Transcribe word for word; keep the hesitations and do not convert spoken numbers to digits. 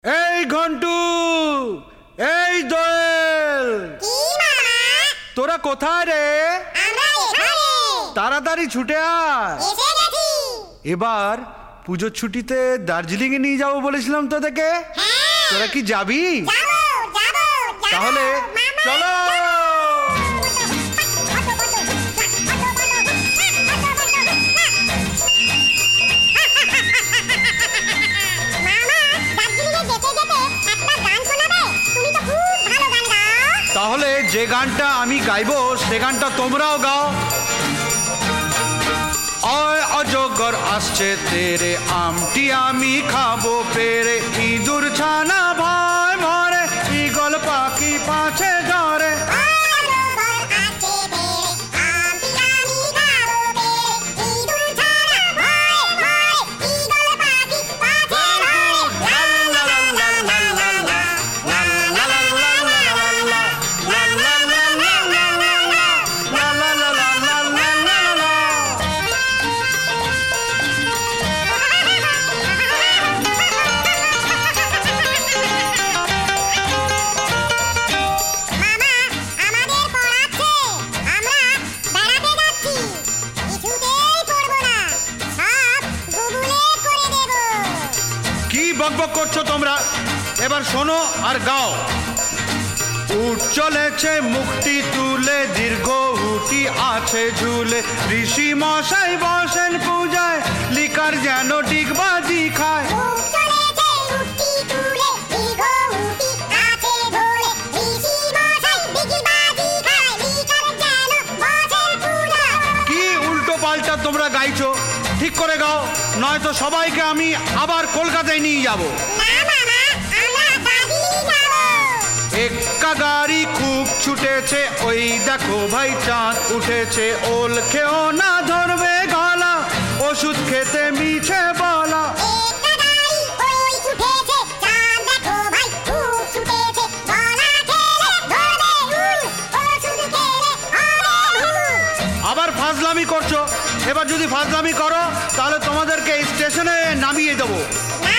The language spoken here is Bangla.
এই ঘন্টু, এই দোয়েল, তোরা কোথায় রে? তাড়াতাড়ি ছুটে আয়। এবার পুজোর ছুটিতে দার্জিলিং এ নিয়ে যাবো বলেছিলাম তোদেরকে, তোরা কি যাবি? তাহলে চলো। তাহলে যে গানটা আমি গাইবো সে গানটা তোমরাও গাও। অয় অজগর আসছে তেরে, আমটি আমি খাবো পেরে, ইঁদুর ছানা ভয় ভরে, ঈগল পাখি পাছে ধরে। বকবক করছো তোমরা, এবার শোনো আর গাও। উঠ চলেছে মুক্তি তুলে, দীর্ঘ উটি আছে ঝুলে, ঋষি মশাই বসেন পূজায়, লিকার যেন ডিগবাজি খায়। কি উল্টো পাল্টা তোমরা গাইছো, ঠিক করে গাও, নয়তো সবাইকে আমি আবার কলকাতায় নিয়ে যাব। এক্কা গাড়ি খুব ছুটেছে, ওই দেখো ভাই চাঁদ উঠেছে, ওল খেও না ধরবে গলা, ওষুধ খেতে মিছে বলা। আবার ফাজলামি করছো, এবার যদি ফাজলামি করো তাহলে তোমাদেরকে স্টেশনে নামিয়ে দেবো।